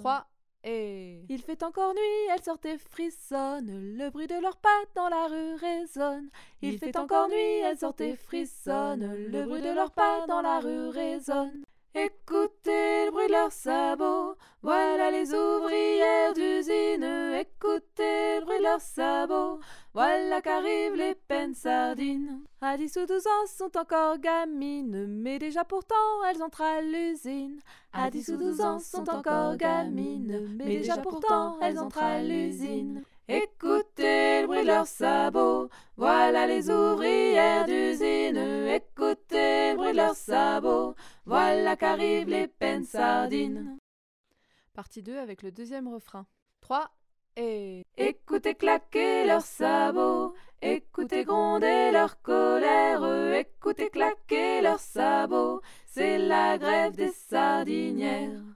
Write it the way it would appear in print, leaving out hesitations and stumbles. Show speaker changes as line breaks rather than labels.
3 et...
Il fait encore nuit, elles sortent et frissonnent, le bruit de leurs pas dans la rue résonne. Il fait encore nuit, elles sortent et frissonnent, le bruit de leurs pas dans la rue résonne. Écoutez le bruit de leurs sabots, voilà les ouvrières d'usine. Écoutez le bruit de leurs sabots, voilà qu'arrivent les peines sardines. À 10 ou 12 ans sont encore gamines, mais déjà pourtant elles entrent à l'usine. À 10 ou 12 ans sont encore gamines, mais déjà pourtant elles entrent à l'usine. Écoutez le bruit de leurs sabots, voilà les ouvrières d'usine. Écoutez le bruit de leurs sabots, voilà qu'arrivent les peines sardines.
Partie 2 avec le deuxième refrain. 3 et...
Écoutez claquer leurs sabots, écoutez gronder leur colère. Écoutez claquer leurs sabots, c'est la grève des sardinières.